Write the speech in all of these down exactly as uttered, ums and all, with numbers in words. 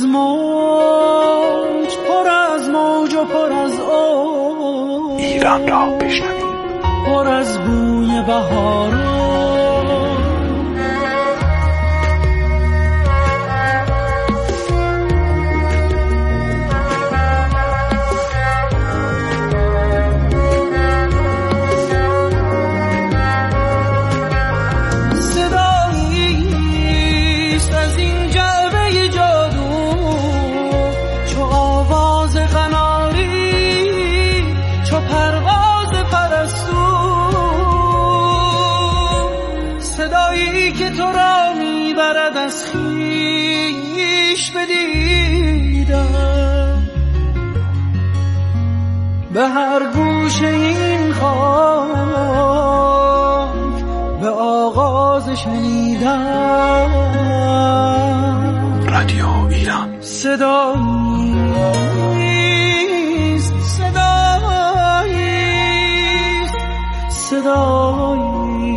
موج، پر از موج و پر از اوج، ایران را بشنوید. پر از بوی بهاران. که تو را میبرد از خویش بدیدم، به هر گوشه این خاک به آغاز شنیدم. رادیو ایران صداییست، صداییست، صداییست.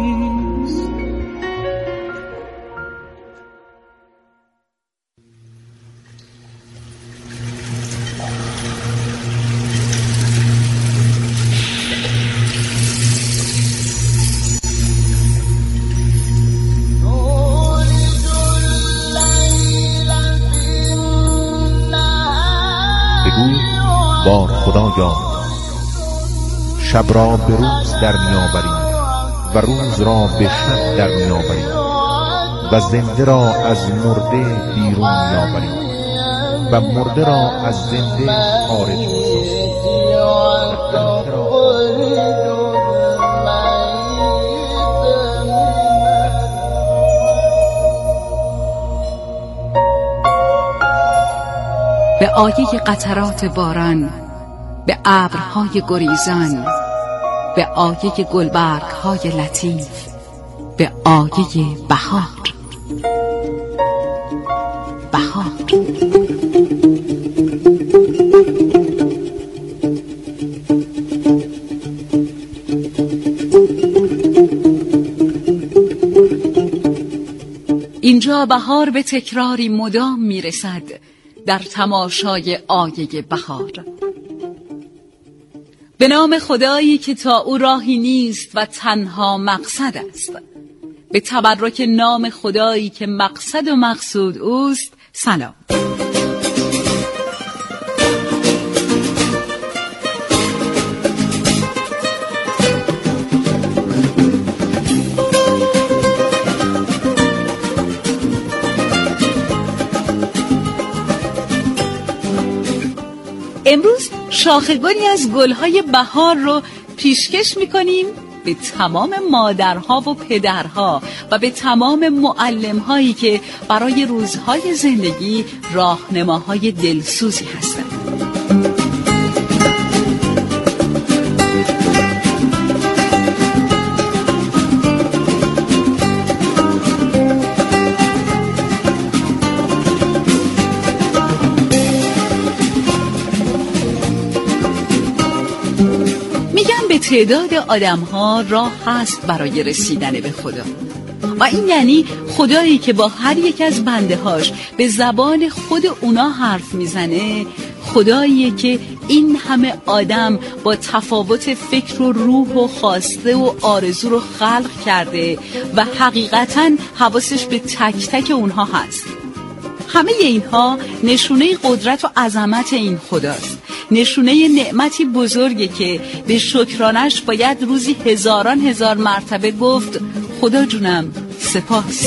بار خدایا شب را به روز در میآوریم و روز را به شب در میآوریم و زنده را از مرده بیرون میآوریم و مرده را از زنده خارج می‌سازیم. به آیه قطرات باران، به ابرهای گریزان، به آیه گلبرگ‌های لطیف، به آیه بهار. بهار اینجا بهار به تکراری مدام میرسد در تماشای آیه بهار. به نام خدایی که تا او راهی نیست و تنها مقصد است، به تبرک نام خدایی که مقصد و مقصود اوست، سلام. امروز شاخه‌گلی از گل‌های بهار رو پیشکش می‌کنیم به تمام مادرها و پدرها و به تمام معلم‌هایی که برای روزهای زندگی راهنماهای دلسوزی هستند. تعداد آدم ها راه هست برای رسیدن به خدا و این یعنی خدایی که با هر یک از بنده هاش به زبان خود اونا حرف میزنه، خداییه که این همه آدم با تفاوت فکر و روح و خواسته و آرزو رو خلق کرده و حقیقتاً حواسش به تک تک اونها هست. همه اینها نشونه قدرت و عظمت این خداست، نشونه نعمتی بزرگه که به شکرانش باید روزی هزاران هزار مرتبه گفت خدا جونم سپاس.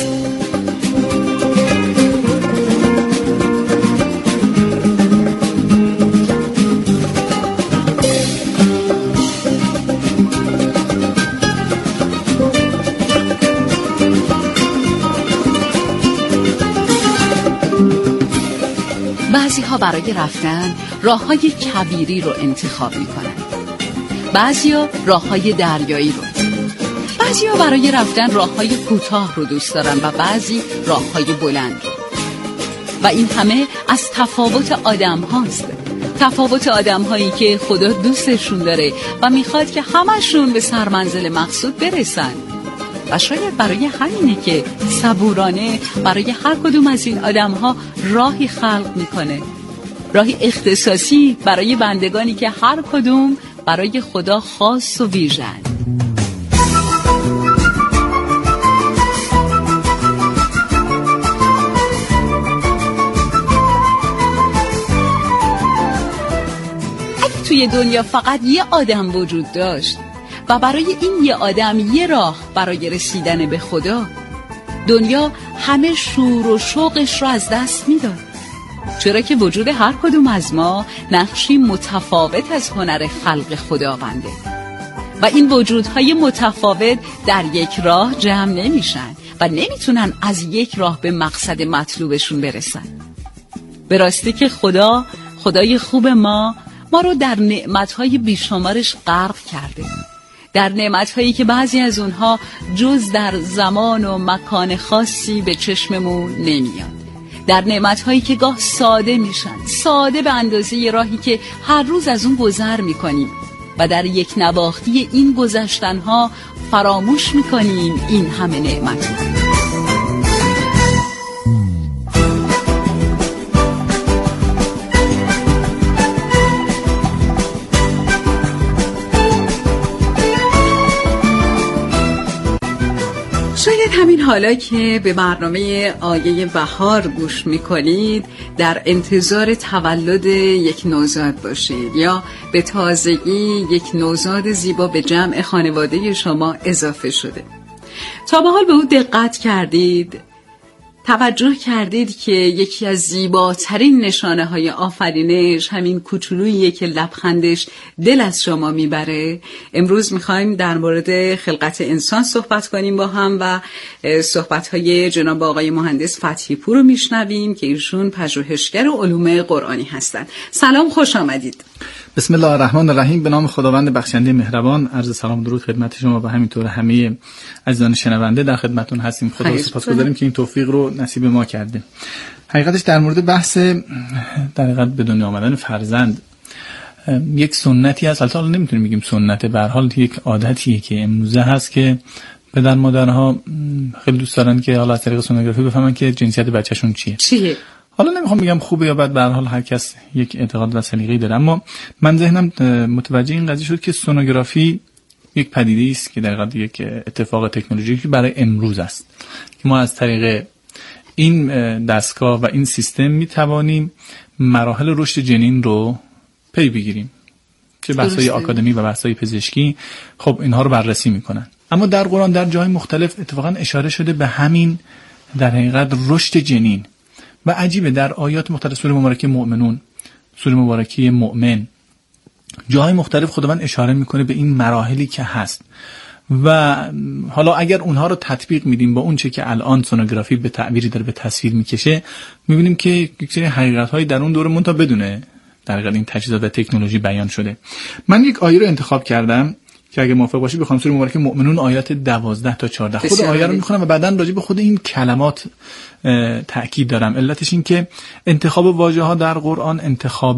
بعضی ها برای رفتن راه های کویری رو انتخاب می کنن، بعضی ها راه های دریایی رو، بعضی ها برای رفتن راه های کوتاه رو دوست دارن و بعضی راه های بلند رو. و این همه از تفاوت آدم هاست، تفاوت آدم هایی که خدا دوستشون داره و میخواد که همشون به سرمنزل مقصود برسن. و شاید برای همینه که صبورانه برای هر کدوم از این آدم‌ها راهی خلق میکنه، راهی اختصاصی برای بندگانی که هر کدوم برای خدا خاص و ویژه‌اند. اگه توی دنیا فقط یه آدم وجود داشت و برای این یه آدم یه راه برای رسیدن به خدا، دنیا همه شور و شوقش رو از دست میداد، چرا که وجود هر کدوم از ما نقشی متفاوت از هنر خلق خداونده و این وجودهای متفاوت در یک راه جمع نمیشن و نمیتونن از یک راه به مقصد مطلوبشون برسن. به راستی که خدا، خدای خوب ما، ما رو در نعمتهای بیشمارش غرق کرده، در نعمتهایی که بعضی از اونها جز در زمان و مکان خاصی به چشممون نمیاد، در نعمتهایی که گاه ساده میشن، ساده به اندازه راهی که هر روز از اون گذر میکنیم و در یک نواختی این گذشتنها فراموش میکنیم این همه نعمت. شاید همین حالا که به برنامه آیه بهار گوش میکنید در انتظار تولد یک نوزاد باشید یا به تازگی یک نوزاد زیبا به جمع خانواده شما اضافه شده. تا به حال به او دقت کردید؟ توجه کردید که یکی از زیباترین نشانه های آفرینش همین کوچولوییه که لبخندش دل از شما میبره؟ امروز میخوایم در مورد خلقت انسان صحبت کنیم با هم و صحبت های جناب آقای مهندس فتحی پور رو میشنویم که ایشون پژوهشگر علوم قرآنی هستند. سلام، خوش آمدید. بسم الله الرحمن الرحیم. به نام خداوند بخشنده مهربان. عرض سلام و درود خدمت شما و همینطور همه عزیزان شنونده در خدمتتون هستیم. خدا سپاسگزاریم که این توفیق رو نصیب ما کرده. حقیقتش در مورد بحث در حقیقت به دنیا آمدن فرزند یک سنتی هست، البته نمیتونیم بگیم سنت، به هر حال یک عادتیه که امروزه هست که پدر مادرها خیلی دوست دارن که حالا از طریق سونوگرافی بفهمن که جنسیت بچه‌شون چیه. چیه؟ حالا نمیخوام بگم خوبه یا بد، به هر حال هر کس یک اعتقاد و سلیقه‌ای داره، اما من ذهنم متوجه این قضیه شد که سونوگرافی یک پدیده است که در واقع یک اتفاق تکنولوژیکی برای امروز است که ما از طریق این دستگاه و این سیستم میتوانیم مراحل رشد جنین رو پی بگیریم که بحث‌های آکادمی و بحث‌های پزشکی خب اینها رو بررسی میکنن. اما در قرآن در جای مختلف اتفاقا اشاره شده به همین در حقیقت رشد جنین و عجیبه در آیات مختلف سوره مبارکه مؤمنون، سوره مبارکه مؤمن، جای مختلف خداوند اشاره میکنه به این مراحلی که هست و حالا اگر اونها رو تطبیق میدیم با اون چه که الان سونوگرافی به تعبیری داره به تصویر میکشه، میبینیم که یک سری حقیقت‌های در اون دوره منتها بدونه در حقیقت این تجهیزات و تکنولوژی بیان شده. من یک آیه رو انتخاب کردم که اگه موافق باشی بخوام سوره مبارکه مؤمنون آیات دوازده تا چهارده خود آیه رو میخونم و بعداً راجع به خود این کلمات تأکید دارم. علتش این که انتخاب واژه ها در قرآن انتخاب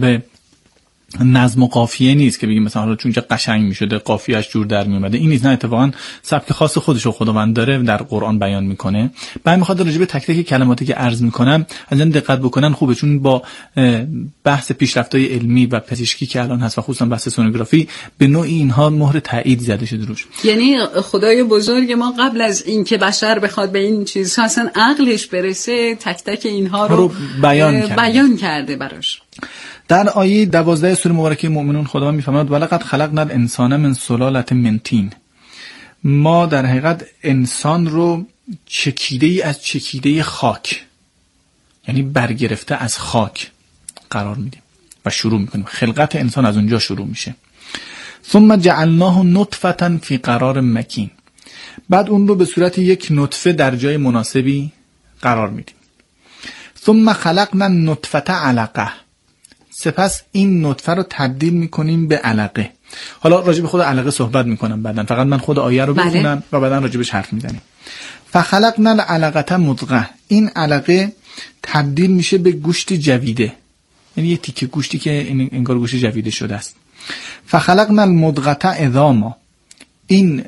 نظم و قافیه نیست که بگیم مثلا حالا چون که قشنگ میشده قافیه‌اش جور در میومده، این نیست، نه، اتفاقا سبک خاص خودش رو خداوند داره در قرآن بیان میکنه. بعد میخواد راجع به تک تک کلماتی که عرض میکنم از این دقت بکنن خوبه، چون با بحث پیشرفت‌های علمی و پزشکی که الان هست و خصوصا بحث سونوگرافی به نوعی اینها مهر تایید زده شده روش. یعنی خدای بزرگ ما قبل از اینکه بشر بخواد به این چیزها اصلا عقلش برسه تک تک اینها رو, رو بیان کرده. بیان کرده براش. در آیه دوازده سوره مبارکه مؤمنون خداوند میفرماید ولقد خلقنا الانسان من سلاله من طین. ما در حقیقت انسان رو چکیده ای از چکیده خاک، یعنی برگرفته از خاک قرار میدیم و شروع میکنیم. خلقت انسان از اونجا شروع میشه. ثم جعلناه نطفه فی قرار مکین. بعد اون رو به صورت یک نطفه در جای مناسبی قرار میدیم. ثم خلقنا النطفه علقه. سپس این نطفه رو تبدیل میکنیم به علقه. حالا راجع به خود علقه صحبت میکنم بعداً، فقط من خود آیه رو بخونم و بعداً راجع بهش حرف میزنیم. فخلقنا العلقه مضغه. این علقه تبدیل میشه به گوشت جویده، یعنی یه تیکه گوشتی که انگار گوشت جویده شده است. فخلقنا المضغه عظاما. این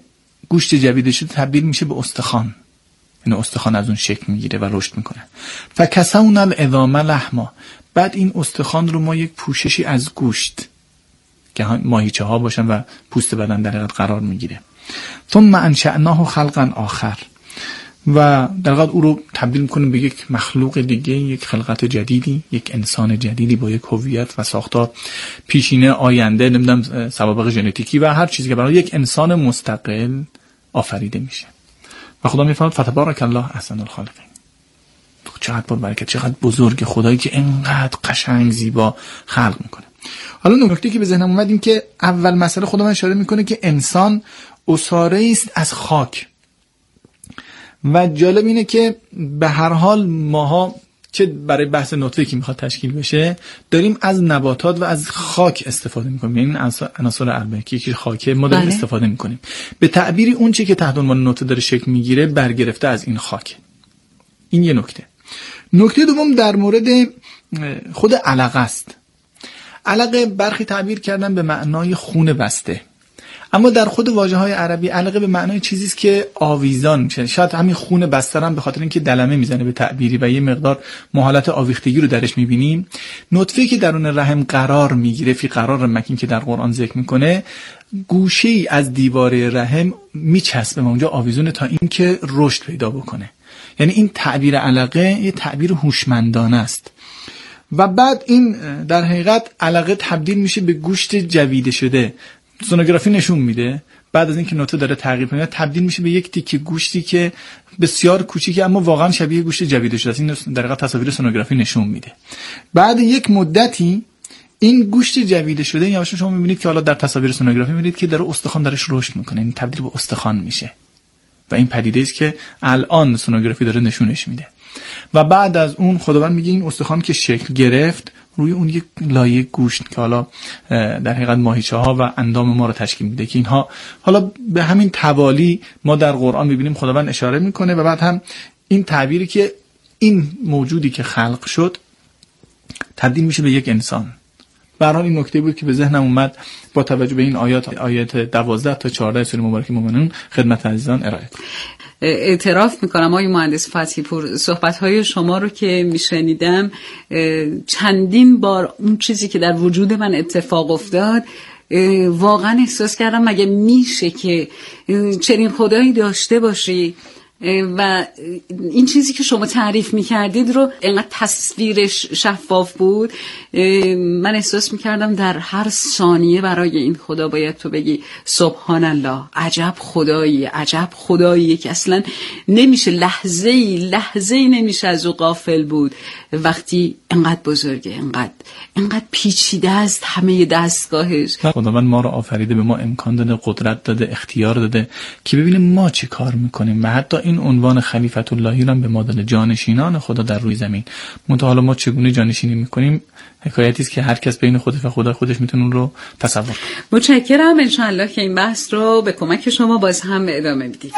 گوشت جویده شده تبدیل میشه به استخوان، یعنی استخوان از اون شکل میگیره و رشد میکنه. فکسونا العظام لحما، بعد این استخوان رو ما یک پوششی از گوشت که ماهیچه ها باشن و پوست بدن در حقیقت قرار میگیره. ثم انشأناه خلقا آخر، و در حقیقت او رو تبدیل میکنه به یک مخلوق دیگه، یک خلقت جدیدی، یک انسان جدیدی با یک هویت و ساختار پیشینه، آینده، نمیدونم سوابق ژنتیکی و هر چیزی که برای یک انسان مستقل آفریده میشه. و خدا میفرماید فتبارک الله احسن الخالقین. چقدر با برکت، چقدر بزرگ خدایی که اینقدر قشنگ زیبا خلق میکنه. حالا نکته که به ذهنم اومد این که اول مسئله خدا من اشاره میکنه که انسان اساره است از خاک، و جالب اینه که به هر حال ماها چه برای بحث نطفه که میخواد تشکیل بشه داریم از نباتات و از خاک استفاده میکنیم، یعنی این عناصر اربعه که یکی خاکه ما داریم استفاده میکنیم. به تعبیری اون چی که تحت عنوان نطفه داره شکل میگیره برگرفته از این خاک. این یه نکته. نکته دوم در مورد خود علقه است. علقه برخی تعبیر کردن به معنای خون بسته، اما در خود واژه‌های عربی علقه به معنای چیزی است که آویزان میشه. شاید همین خون بسته هم به خاطر اینکه دلمه میزنه به تعبیری و یه مقدار محالت آویختگی رو درش میبینیم. نطفه که درون رحم قرار میگیره، فی قرار مکین که در قرآن ذکر میکنه، گوشه‌ای از دیواره رحم میچسبه اونجا آویزونه تا اینکه رشد پیدا بکنه. یعنی این تعبیر علقه یه تعبیر هوشمندانه است. و بعد این در حقیقت علقه تبدیل میشه به گوشت جویده شده. سونوگرافی نشون میده بعد از اینکه نطفه داره تغییر میکنه تبدیل میشه به یک تیکه گوشتی که بسیار کوچیکه اما واقعا شبیه گوشت جویده شده است. این در حقیقت تصاویر سونوگرافی نشون میده. بعد یک مدتی این گوشت جویده شده یواش شما میبینید که حالا در تصاویر سونوگرافی میبینید که داره استخوان درش رشد میکنه، این تبدیل به استخوان میشه و این پدیده است که الان سونوگرافی داره نشونش میده. و بعد از اون خداوند میگه این استخوان که شکل گرفت روی اون یک لایه گوشت که حالا در حقیقت ماهیچه ها و اندام ما رو تشکیل میده که اینها حالا به همین توالی ما در قرآن میبینیم خداوند اشاره میکنه. و بعد هم این تعبیری که این موجودی که خلق شد تبدیل میشه به یک انسان. برای این نکته بود که به ذهنم اومد با توجه به این آیات آیات دوازده تا چهارده سوره مبارکه مومنون خدمت عزیزان ارائه کنم. اعتراف میکنم آقای مهندس فتحی پور، صحبت‌های شما رو که میشنیدم چندین بار اون چیزی که در وجود من اتفاق افتاد واقعا احساس کردم مگه میشه که چنین خدایی داشته باشی و این چیزی که شما تعریف میکردید رو اینقدر تصویرش شفاف بود. من احساس میکردم در هر ثانیه برای این خدا باید تو بگی سبحان الله، عجب خدایی، عجب خدایی که اصلا نمیشه لحظه ای لحظه ای نمیشه از او غافل بود وقتی اینقدر بزرگه، اینقدر اینقدر پیچیده است همه دستگاهش. خداوند ما رو آفریده، به ما امکان داده، قدرت داده، اختیار داده که ببینیم ما چه کار میکنیم و حتی این عنوان خلیفت اللهی رو به ما داده، جانشینان خدا در روی زمین. منتها حالا ما چگونه جانشینی میکنیم حکایتی است که هر کس بین خودش و خدا خودش میتونه اون رو تصور کنه. متشکرم. ان شاء الله که این بحث رو به کمک شما باز هم ادامه میدیم.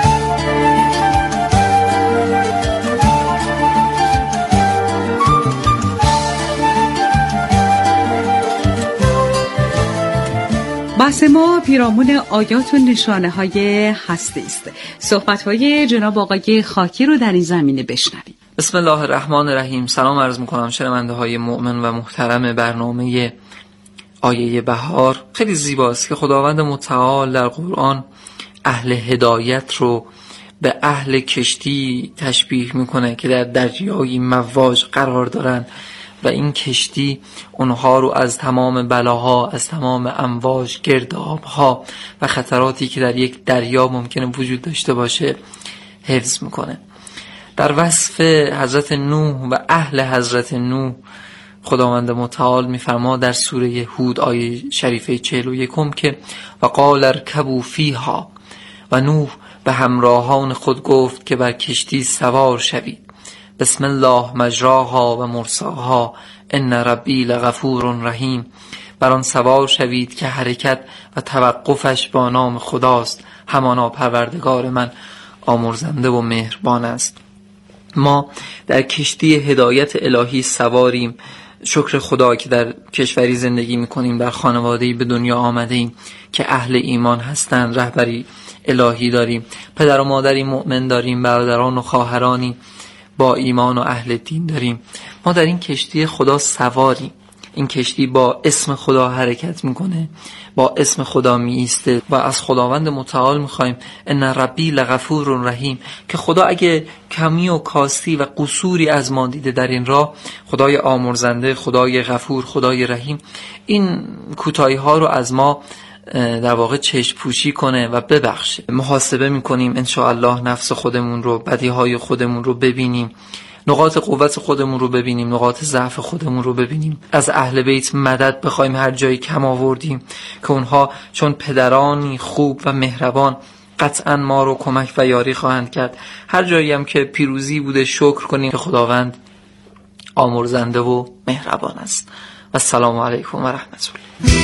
بحث ما پیرامون آیات و نشانه های هستی است. صحبت های جناب آقای خاکی رو در این زمینه بشنویم. بسم الله الرحمن الرحیم. سلام عرض میکنم شنونده های مؤمن و محترم برنامه آیه بهار. خیلی زیباست که خداوند متعال در قرآن اهل هدایت رو به اهل کشتی تشبیه میکنه که در دریای مواج قرار دارن و این کشتی اونها رو از تمام بلاها، از تمام امواج، گردابها و خطراتی که در یک دریا ممکنه وجود داشته باشه حفظ میکنه. در وصف حضرت نوح و اهل حضرت نوح خداوند متعال میفرما در سوره هود آیه شریفه چهل و یکم که و قال ارکبوا فیها، و نوح به همراهان خود گفت که بر کشتی سوار شوید، بسم الله مجراها و مرساها ان ربی لغفور رحیم، بر آن سوار شوید که حرکت و توقفش با نام خداست، همانا پروردگار من آمرزنده و مهربان است. ما در کشتی هدایت الهی سواریم شکر خدا که در کشوری زندگی میکنیم، در خانواده‌ای به دنیا آمده ایم که اهل ایمان هستند، رهبری الهی داریم، پدر و مادری مؤمن داریم، برادران و خواهرانی با ایمان و اهل دین داریم. ما در این کشتی خدا سواریم. این کشتی با اسم خدا حرکت میکنه، با اسم خدا می ایسته و از خداوند متعال میخوایم ان ربی لغفور رحیم، که خدا اگه کمی و کاستی و قصوری از ما دیده در این راه، خدای آمرزنده، خدای غفور، خدای رحیم، این کوتاهی ها رو از ما در واقع چشم پوشی کنه و ببخشه. محاسبه میکنیم انشاءالله نفس خودمون رو، بدیهای خودمون رو ببینیم، نقاط قوت خودمون رو ببینیم، نقاط ضعف خودمون رو ببینیم، از اهل بیت مدد بخوایم هر جایی کم آوردیم، که اونها چون پدرانی خوب و مهربان قطعا ما رو کمک و یاری خواهند کرد. هر جایی هم که پیروزی بوده شکر کنیم که خداوند آمرزنده و مهربان است. و السلام علیکم و رحمت الله.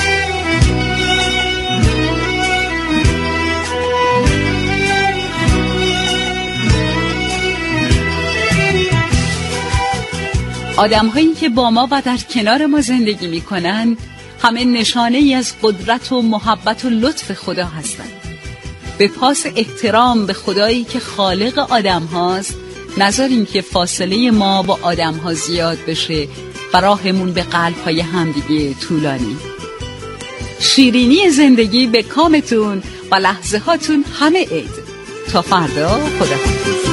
آدم هایی که با ما و در کنار ما زندگی می کنن همه نشانه ای از قدرت و محبت و لطف خدا هستند. به پاس احترام به خدایی که خالق آدم هاست نذاریم که فاصله ما با آدم ها زیاد بشه و راهمون به قلب های همدیگه طولانی. شیرینی زندگی به کامتون و لحظه هاتون همه عید. تا فردا، خداحافظ.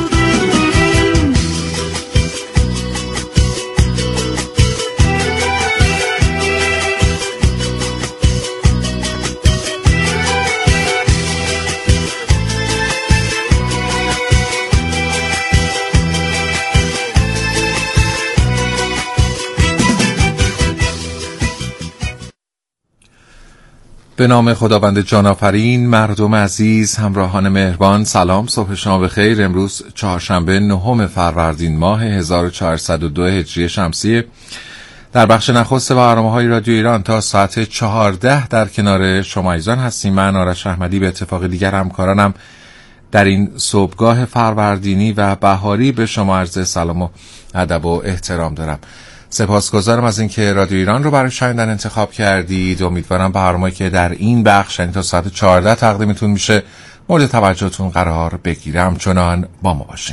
به نام خداوند جان آفرین. مردم عزیز، همراهان مهربان، سلام، صبح شما بخیر. امروز چهارشنبه نهم فروردین ماه هزار و چهارصد و دو هجری شمسی. در بخش نخست برنامه‌های رادیو ایران تا ساعت چهارده در کنار شما ایزان هستیم. من آرش احمدی به اتفاق دیگر همکارانم در این صبحگاه فروردینی و بهاری به شما عرض سلام و ادب و احترام دارم. سپاسگزارم از اینکه رادیو ایران رو برای شنیدن انتخاب کردید. امیدوارم برنامه‌ای که در این بخش یعنی تا ساعت چهارده تقدیمتون میشه مورد توجهتون قرار بگیره. همچنان با ما باشین.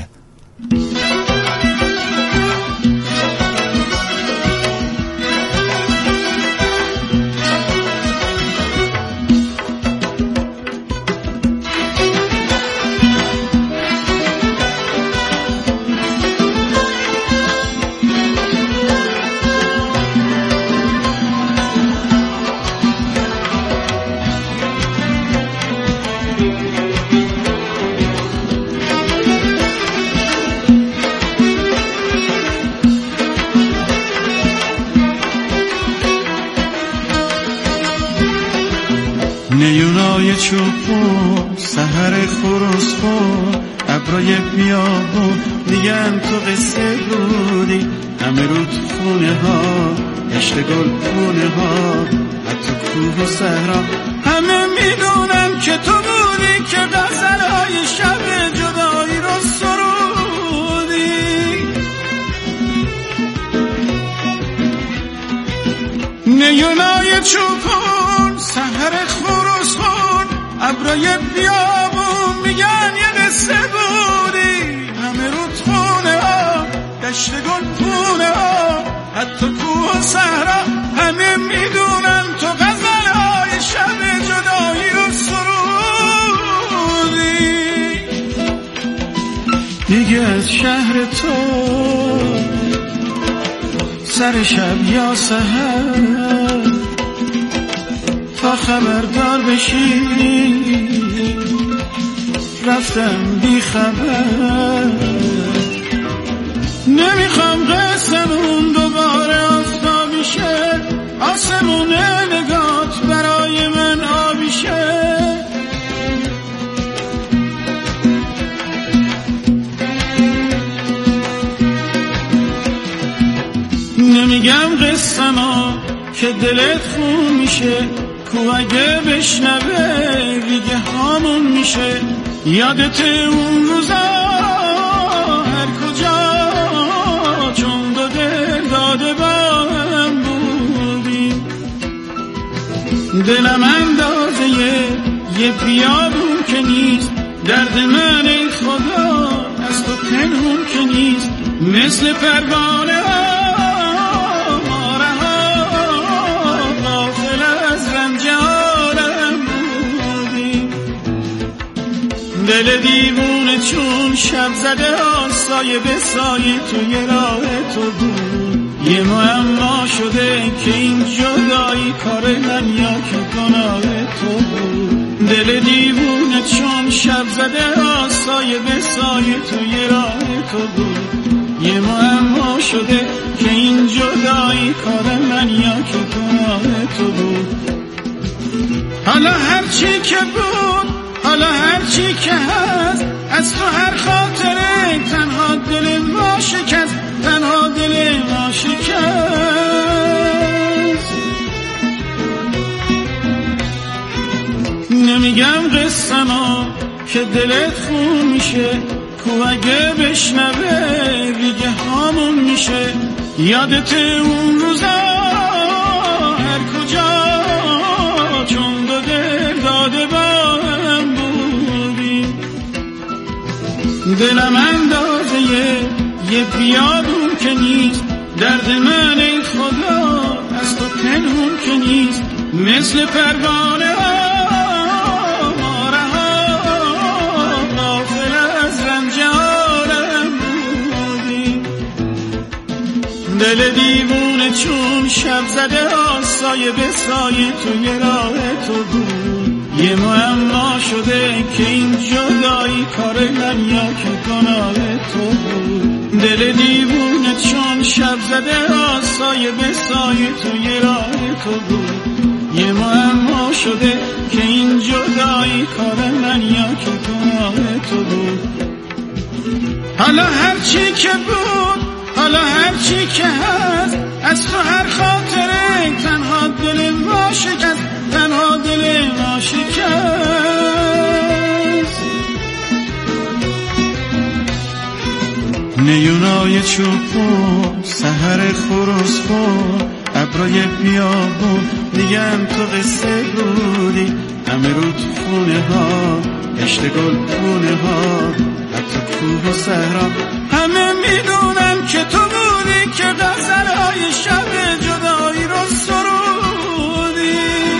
نیونای چوبون سحر خروس خون ابرای بیابون میگن تو قصه بودی، همه رو تو خونه ها گشت گل خونه ها حتی کوه و صحرا، همه میدونن که تو بودی که غزلهای شب جدایی رو سرودی. نیونای چوبون سحر خروس خون ابرای بیابون میگن یه قصه بودی، همه رو خونه ها دشت گل خونه ها حتی کوه و صحرا، همه میدونن تو غزلهای شب جدایی رو سرودی. دیگه از شهر تو سر شب یا سحر تا خبردار بشی رفتم بی خبر. نمیخوام قصمون دوباره آفتابی شه، آسمون نگات برای من آبی شه. نمیگم قصما که دلت خون میشه، کو اگه بشنوه دیگه هامون میشه. یادت اون روزا هر کجا چون دو دل داده با دلم اندازه یه بیابون که نیست، درد من ای خدا از تو پنهون که نیست. مثل پروانه ها ماره ها غافل از رنج عالم بودی. دل دیوونه چون شب زده ها سایه به سایه توی راه تو بود. یه معما شده که این جدایی کار من یا که گناه تو بود. دل دیوونه چون شب زده ها سایه به سایه توی راه تو بود. یه معما شده که این جدایی کار من یا که گناه تو بود. حالا هرچی که بود، حالا هرچی که هست، از تو هر خاطره تنها دل ما شکست، تنها دل ما شکست. نمیگم قصه‌مو که دلت خون میشه، کو اگه بشنوه ریگه هامون میشه. یادت اون روزا هر کجا چون دو دل داده با هم بودیم. دلم اندازه یه بیابون که نیست، درد من ای خدا از تو پنهون که نیست. مثل پروانه ها ماره ها غافل از رنج عالم بودی. دل دیوونه چون شب زده ها سایه به سایه توی راه تو بود. یه معما شده که این جدایی کار من یا که گناه تو بود. دل دیوونه چون شب زده ها سایه به سایه توی راه تو بود. یه معما شده که این جدایی کار من یا که گناه تو بود. حالا هرچی که بود، حالا هرچی که هست، از تو هر خاطره تنها دل ما شکست، تنها دل ما شکست. نیونای چوبون سحر خروس خور ابرای بیابون میگن تو قصه بودی. همه رو تو خونه ها عشق گل پونه ها حتی کوه و صحرا همه میدونن که تو بودی که غزلهای شب جدایی رو سرودی.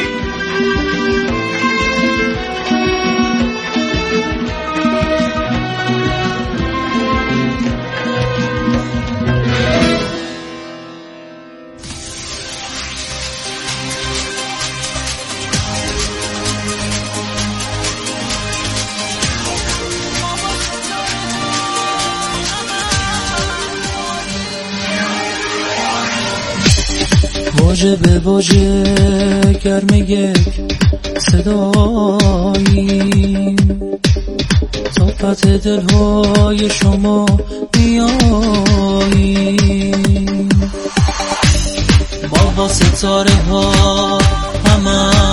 واژه به واژه گرم یک صدایی تا پت دلهای شما بیایی. ما با ستاره ها هم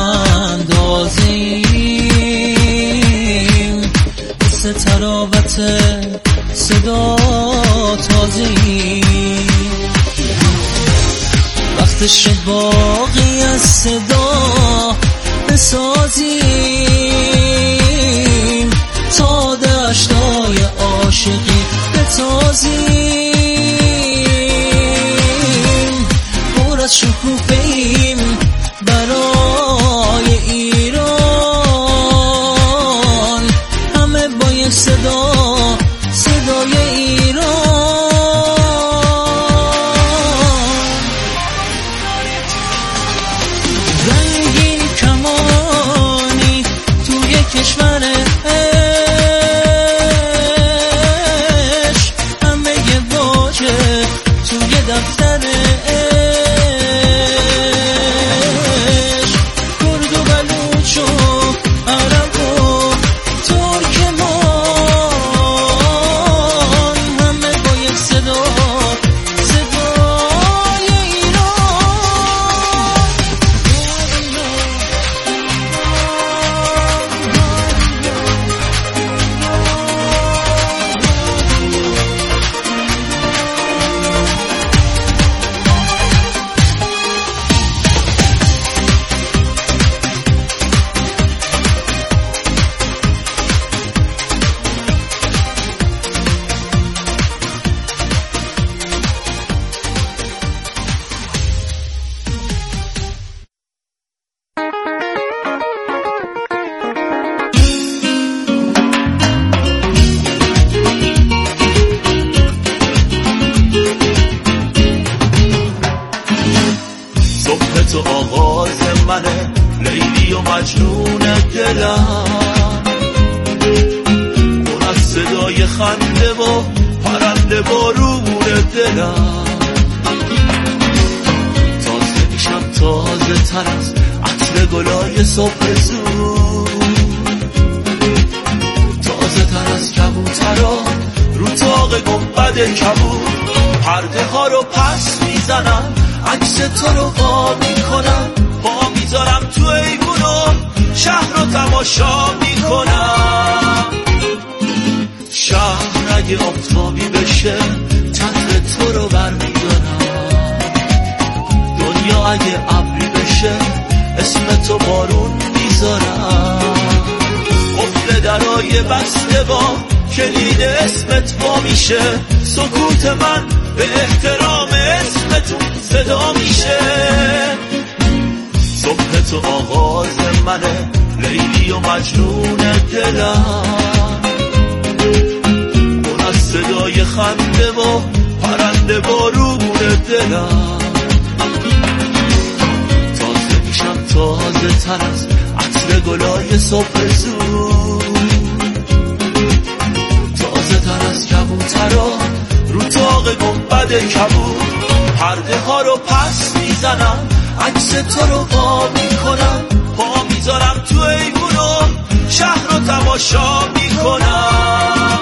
اندازیم، مثل تراوت صدا تازیم. وقتش باقی از صدا بسازیم، تا دشتای عاشقی بتازیم. پر از شکوفه‌ایم برای ایران، همه با یه صدا، صدای ایران. کشور عشق همه یه واژه توی دفتر عشق. کرد و بلوچ و عرب و ترکمان، همه با یک صدا، صدای ایران. صبح تو آغاز منه لیلی و مجنون دلم، پر از صدای خنده و پرنده بارون دلم. تازه میشم تازه تر از عطر گلای صبح زود، تازه تر از کبوترا رو تاق گنبد کبود. پرده ها رو پس میزنم، عکس تو رو وا میکنم، پا میذارم تو ایوونو شهر رو تماشا میکنم. شهر اگه آفتابی بشه چتر تو رو برمیدارم، دنیا اگه ابری بشه اسم تو بارون میذارم. قفل درای بسته با کلید اسمت وا میشه، سکوت من به احترام اسمتون صدا میشه. صبح تو آغاز منه لیلی و مجنون دلم، پر از صدای خنده و پرنده بارون دلم. تازه میشم تازه تر از عطر گلای صبح زود، تازه تر از کبوترا رو تاق گنبد کبود. پرده ها رو پس میزنم، عکس تو رو وا میکنم، پا میذارم تو ایوونو شهر رو تماشا میکنم.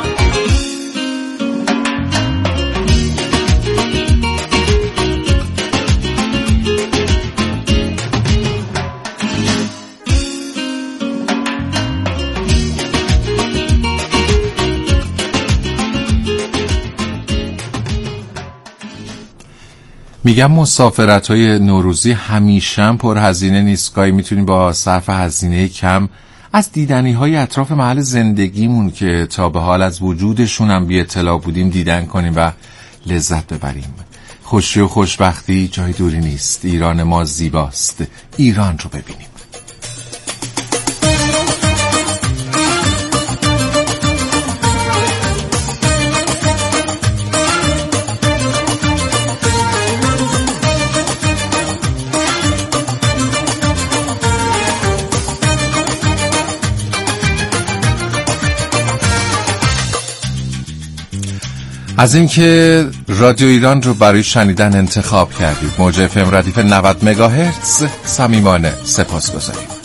میگم مسافرت‌های نوروزی همیشه پر هزینه نیست. گاهی میتونیم با صرف هزینه کم از دیدنی‌های اطراف محل زندگیمون که تا به حال از وجودشون هم بی اطلاع بودیم دیدن کنیم و لذت ببریم. خوشی و خوشبختی جای دوری نیست. ایران ما زیباست. ایران رو ببینیم. از اینکه رادیو ایران رو برای شنیدن انتخاب کردید، موج اف ام ردیف نود مگاهرتز، صمیمانه سپاسگزاریم.